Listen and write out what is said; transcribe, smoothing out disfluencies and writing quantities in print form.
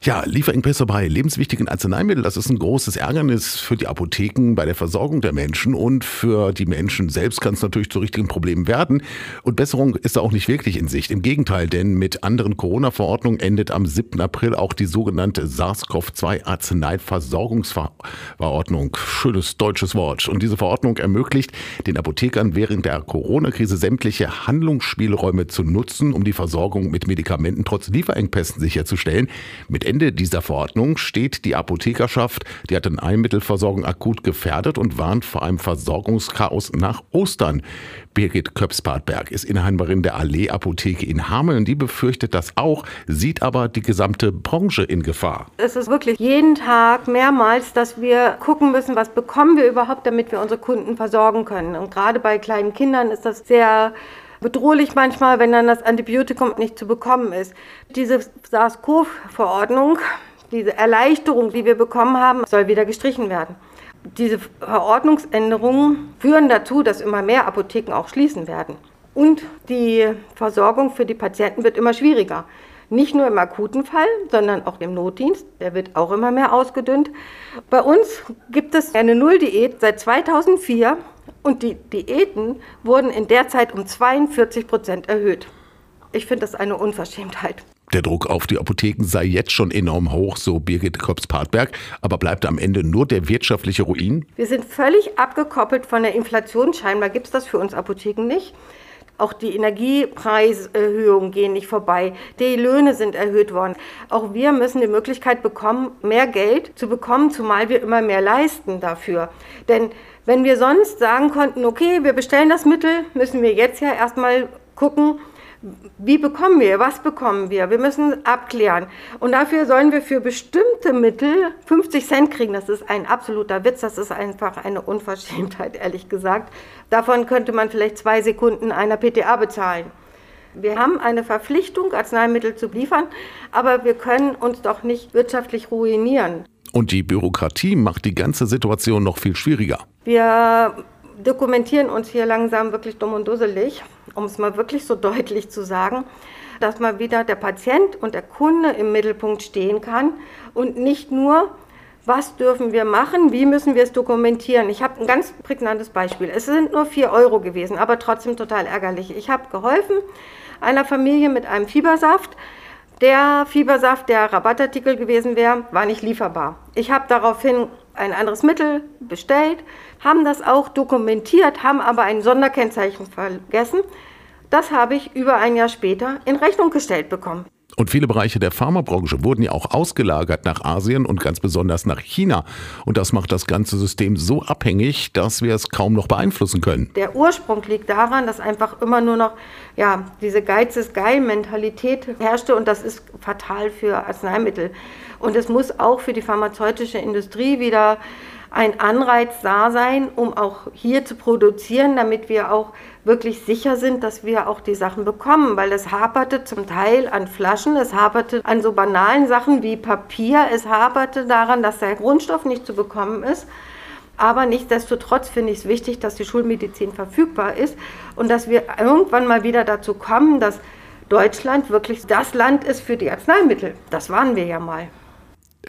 Ja, Lieferengpässe bei lebenswichtigen Arzneimitteln, das ist ein großes Ärgernis für die Apotheken bei der Versorgung der Menschen und für die Menschen selbst kann es natürlich zu richtigen Problemen werden. Und Besserung ist da auch nicht wirklich in Sicht. Im Gegenteil, denn mit anderen Corona-Verordnungen endet am 7. April auch die sogenannte SARS-CoV-2-Arzneiversorgungsverordnung. Schönes deutsches Wort. Und diese Verordnung ermöglicht den Apothekern während der Corona-Krise sämtliche Handlungsspielräume zu nutzen, um die Versorgung mit Medikamenten trotz Lieferengpässen sicherzustellen. Mit Ende dieser Verordnung steht die Apothekerschaft, die Arzneimittelversorgung akut gefährdet und warnt vor einem Versorgungschaos nach Ostern. Birgit Köps-Partberg ist Inhaberin der Allee Apotheke in Hameln. Die befürchtet das auch, sieht aber die gesamte Branche in Gefahr. Es ist wirklich jeden Tag mehrmals, dass wir gucken müssen, was bekommen wir überhaupt, damit wir unsere Kunden versorgen können. Und gerade bei kleinen Kindern ist das sehr bedrohlich manchmal, wenn dann das Antibiotikum nicht zu bekommen ist. Diese SARS-CoV-Verordnung, diese Erleichterung, die wir bekommen haben, soll wieder gestrichen werden. Diese Verordnungsänderungen führen dazu, dass immer mehr Apotheken auch schließen werden. Und die Versorgung für die Patienten wird immer schwieriger. Nicht nur im akuten Fall, sondern auch im Notdienst. Der wird auch immer mehr ausgedünnt. Bei uns gibt es eine Null-Diät seit 2004 und die Diäten wurden in der Zeit um 42% erhöht. Ich finde das eine Unverschämtheit. Der Druck auf die Apotheken sei jetzt schon enorm hoch, so Birgit Köps-Partberg. Aber bleibt am Ende nur der wirtschaftliche Ruin? Wir sind völlig abgekoppelt von der Inflation. Scheinbar gibt es das für uns Apotheken nicht. Auch die Energiepreiserhöhungen gehen nicht vorbei. Die Löhne sind erhöht worden. Auch wir müssen die Möglichkeit bekommen, mehr Geld zu bekommen, zumal wir immer mehr leisten dafür. Denn wenn wir sonst sagen konnten, okay, wir bestellen das Mittel, müssen wir jetzt ja erstmal gucken, wie bekommen wir, was bekommen wir? Wir müssen abklären. Und dafür sollen wir für bestimmte Mittel 50 Cent kriegen. Das ist ein absoluter Witz. Das ist einfach eine Unverschämtheit, ehrlich gesagt. Davon könnte man vielleicht 2 Sekunden einer PTA bezahlen. Wir haben eine Verpflichtung, Arzneimittel zu liefern, aber wir können uns doch nicht wirtschaftlich ruinieren. Und die Bürokratie macht die ganze Situation noch viel schwieriger. Wir dokumentieren uns hier langsam wirklich dumm und dusselig, um es mal wirklich so deutlich zu sagen, dass mal wieder der Patient und der Kunde im Mittelpunkt stehen kann und nicht nur, was dürfen wir machen, wie müssen wir es dokumentieren. Ich habe ein ganz prägnantes Beispiel. Es sind nur 4 € gewesen, aber trotzdem total ärgerlich. Ich habe geholfen einer Familie mit einem Fiebersaft. Der Fiebersaft, der Rabattartikel gewesen wäre, war nicht lieferbar. Ich habe daraufhin ein anderes Mittel bestellt, haben das auch dokumentiert, haben aber ein Sonderkennzeichen vergessen. Das habe ich über ein Jahr später in Rechnung gestellt bekommen. Und viele Bereiche der Pharmabranche wurden ja auch ausgelagert nach Asien und ganz besonders nach China. Und das macht das ganze System so abhängig, dass wir es kaum noch beeinflussen können. Der Ursprung liegt daran, dass einfach immer nur noch diese Geiz-ist-geil-Mentalität herrschte und das ist fatal für Arzneimittel. Und es muss auch für die pharmazeutische Industrie wieder ein Anreiz da sein, um auch hier zu produzieren, damit wir auch wirklich sicher sind, dass wir auch die Sachen bekommen, weil es haperte zum Teil an Flaschen, es haperte an so banalen Sachen wie Papier, es haperte daran, dass der Grundstoff nicht zu bekommen ist. Aber nichtsdestotrotz finde ich es wichtig, dass die Schulmedizin verfügbar ist und dass wir irgendwann mal wieder dazu kommen, dass Deutschland wirklich das Land ist für die Arzneimittel. Das waren wir ja mal.